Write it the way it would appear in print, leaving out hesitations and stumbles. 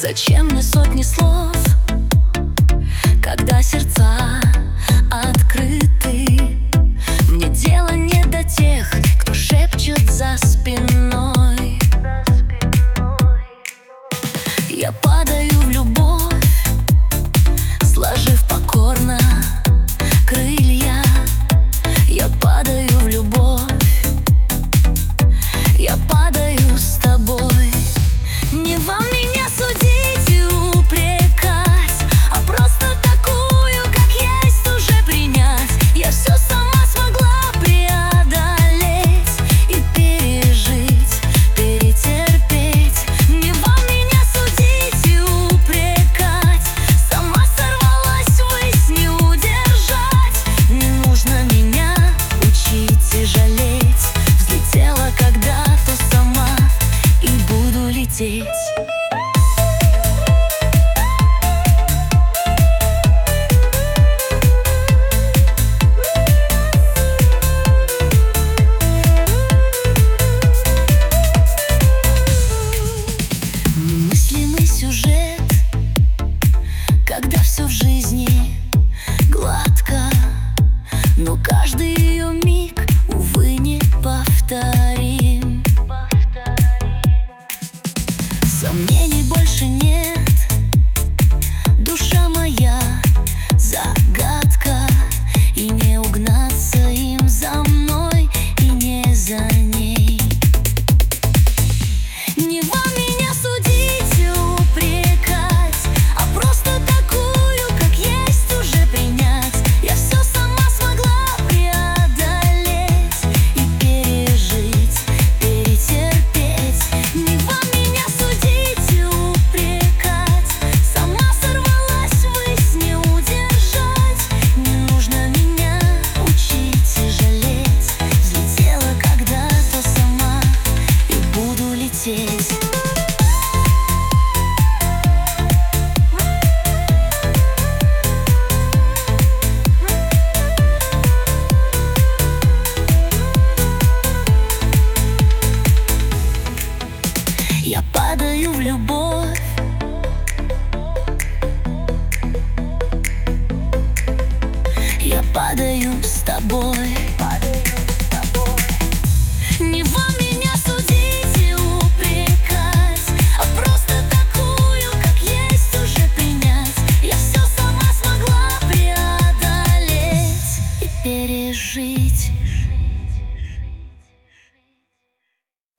Зачем мне сотни слов, когда сердца открыты? Мне дело не до тех, кто шепчет за спиной. Я падаю в любовь, сложив покорно крылья. Я падаю в любовь, я падаю с тобой. Не вам меня судить и упрекать, а просто такую, как есть, уже принять. Я все сама смогла преодолеть и пережить, перетерпеть. Не вам меня судить и упрекать, сама сорвалась ввысь, не удержать. Не нужно меня учить и жалеть, взлетела когда-то сама и буду лететь. Немыслимый сюжет, когда все в жизни гладко, но каждый ее миг, увы, не повторим. Сомнений больше нет, душа моя загадка.